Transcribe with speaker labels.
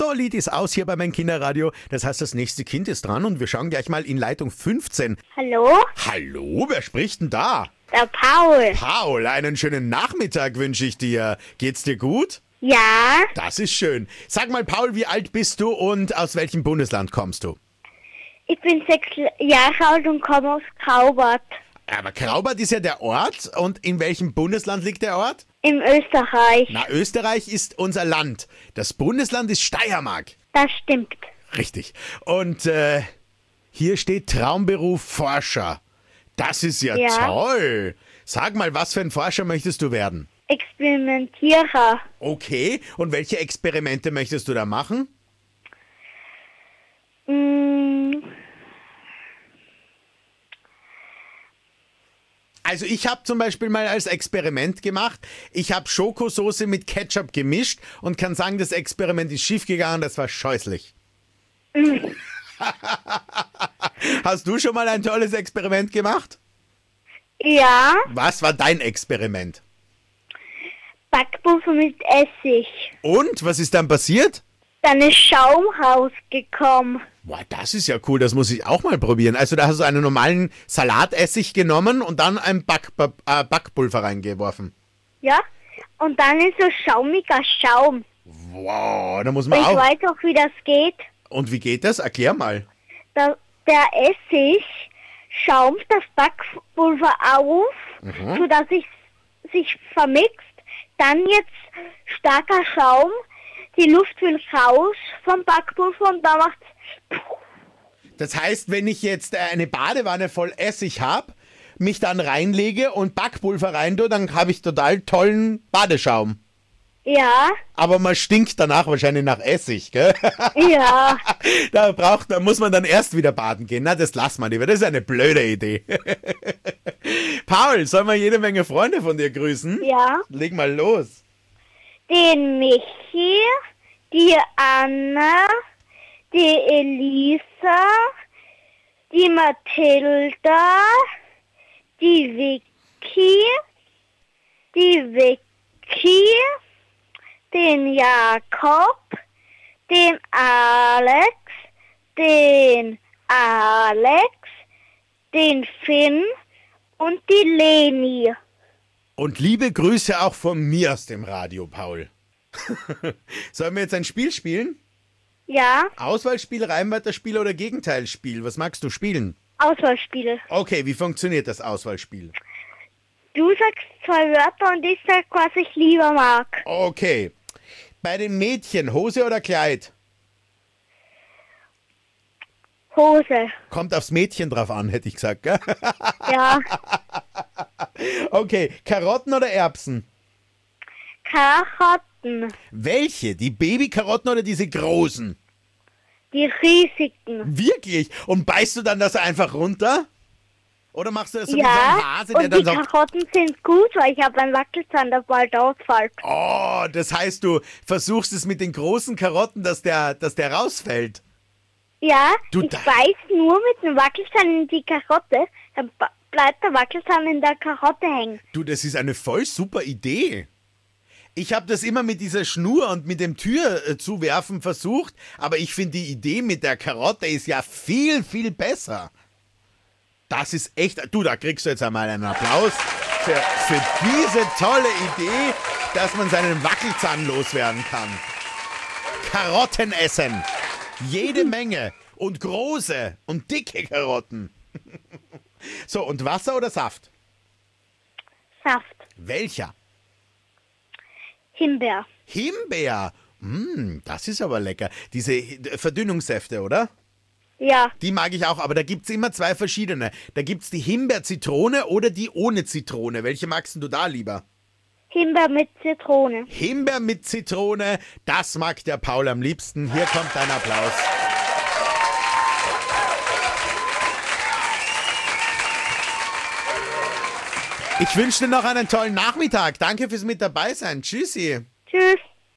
Speaker 1: So, Lied ist aus hier bei meinem Kinderradio. Das heißt, das nächste Kind ist dran und wir schauen gleich mal in Leitung 15.
Speaker 2: Hallo?
Speaker 1: Hallo, wer spricht denn da?
Speaker 2: Der Paul.
Speaker 1: Paul, einen schönen Nachmittag wünsche ich dir. Geht's dir gut?
Speaker 2: Ja,
Speaker 1: Das ist schön. Sag mal, Paul, wie alt bist du und aus welchem Bundesland kommst du?
Speaker 2: ich bin 6 Jahre alt und komme aus Graubart
Speaker 1: Aber Graubart ist ja der Ort. Und in welchem Bundesland liegt der Ort?
Speaker 2: in Österreich.
Speaker 1: Na, Österreich ist unser Land. Das Bundesland ist Steiermark.
Speaker 2: Das stimmt.
Speaker 1: Richtig. Und hier steht Traumberuf Forscher. Das ist ja
Speaker 2: Ja.
Speaker 1: toll. Sag mal, was für ein Forscher möchtest du werden?
Speaker 2: Experimentierer.
Speaker 1: Okay. Und welche Experimente möchtest du da machen? Also ich habe zum Beispiel mal als Experiment gemacht, ich habe Schokosoße mit Ketchup gemischt und kann sagen, das Experiment ist schiefgegangen, das war scheußlich. Hast du schon mal ein tolles Experiment gemacht?
Speaker 2: Ja,
Speaker 1: Was war dein Experiment?
Speaker 2: Backpulver mit Essig.
Speaker 1: Und, was ist dann passiert?
Speaker 2: Dann ist Schaum rausgekommen.
Speaker 1: Boah, das ist ja cool, das muss ich auch mal probieren. Also da hast du einen normalen Salatessig genommen und dann ein Backpulver reingeworfen.
Speaker 2: Ja, und dann ist so schaumiger Schaum.
Speaker 1: Wow, da muss man
Speaker 2: Ich
Speaker 1: auch...
Speaker 2: weiß auch, wie das geht.
Speaker 1: Und wie geht das? Erklär mal.
Speaker 2: Der Essig schaumt das Backpulver auf, sodass es sich vermixt. Dann jetzt starker Schaum, die Luft will raus vom Backpulver und dann macht's.
Speaker 1: Das heißt, wenn ich jetzt eine Badewanne voll Essig habe, mich dann reinlege und Backpulver rein tue, dann habe ich total tollen Badeschaum.
Speaker 2: Ja,
Speaker 1: Aber man stinkt danach wahrscheinlich nach Essig, gell?
Speaker 2: ja.
Speaker 1: Da muss man dann erst wieder baden gehen. Na, das lass mal lieber. Das ist eine blöde Idee. Paul, sollen wir jede Menge Freunde von dir grüßen?
Speaker 2: Ja.
Speaker 1: Leg mal los.
Speaker 2: Den Michi, die Anna, die Elisa, die Mathilda, die Vicky, den Jakob, den Alex, den Finn und die Leni.
Speaker 1: Und liebe Grüße auch von mir aus dem Radio, Paul. Sollen wir jetzt ein Spiel spielen?
Speaker 2: Ja,
Speaker 1: Auswahlspiel, Reimwörterspiel oder Gegenteilsspiel? Was magst du spielen?
Speaker 2: Auswahlspiele.
Speaker 1: Okay, wie funktioniert das Auswahlspiel?
Speaker 2: Du sagst 2 Wörter und ich sag, was ich lieber mag.
Speaker 1: Okay. Bei den Mädchen, Hose oder Kleid?
Speaker 2: Hose.
Speaker 1: Kommt aufs Mädchen drauf an, hätte ich gesagt, gell?
Speaker 2: Ja,
Speaker 1: Okay, Karotten oder Erbsen?
Speaker 2: Karotten.
Speaker 1: Welche? Die Babykarotten oder diese großen?
Speaker 2: Die riesigen.
Speaker 1: Wirklich? Und beißt du dann das einfach runter? Oder machst du das so wie so ein
Speaker 2: Ja,
Speaker 1: Hase, der
Speaker 2: und
Speaker 1: dann
Speaker 2: die
Speaker 1: sagt,
Speaker 2: Karotten sind gut, weil ich habe einen Wackelzahn, der bald ausfällt.
Speaker 1: oh, das heißt, du versuchst es mit den großen Karotten, dass der rausfällt.
Speaker 2: Ja,
Speaker 1: Du
Speaker 2: ich
Speaker 1: da-
Speaker 2: beiß nur mit dem Wackelzahn in die Karotte, dann bleibt der Wackelzahn in der Karotte hängen.
Speaker 1: Du, das ist eine voll super Idee. Ich habe das immer mit dieser Schnur und mit dem Türzuwerfen versucht, aber ich finde die Idee mit der Karotte ist ja viel, viel besser. Das ist echt... Du, da kriegst du jetzt einmal einen Applaus für diese tolle Idee, dass man seinen Wackelzahn loswerden kann. Karotten essen. Jede Menge. Und große und dicke Karotten. So, und Wasser oder Saft?
Speaker 2: Saft.
Speaker 1: Welcher?
Speaker 2: Himbeer.
Speaker 1: Himbeer. Das ist aber lecker. Diese Verdünnungssäfte, oder?
Speaker 2: Ja,
Speaker 1: Die mag ich auch, aber da gibt's immer 2 verschiedene. Da gibt's die Himbeer-Zitrone oder die ohne Zitrone. Welche magst denn du da lieber?
Speaker 2: Himbeer mit Zitrone.
Speaker 1: Himbeer mit Zitrone, das mag der Paul am liebsten. Hier kommt dein Applaus. Ich wünsche dir noch einen tollen Nachmittag. Danke fürs mit dabei sein. Tschüssi.
Speaker 2: Tschüss.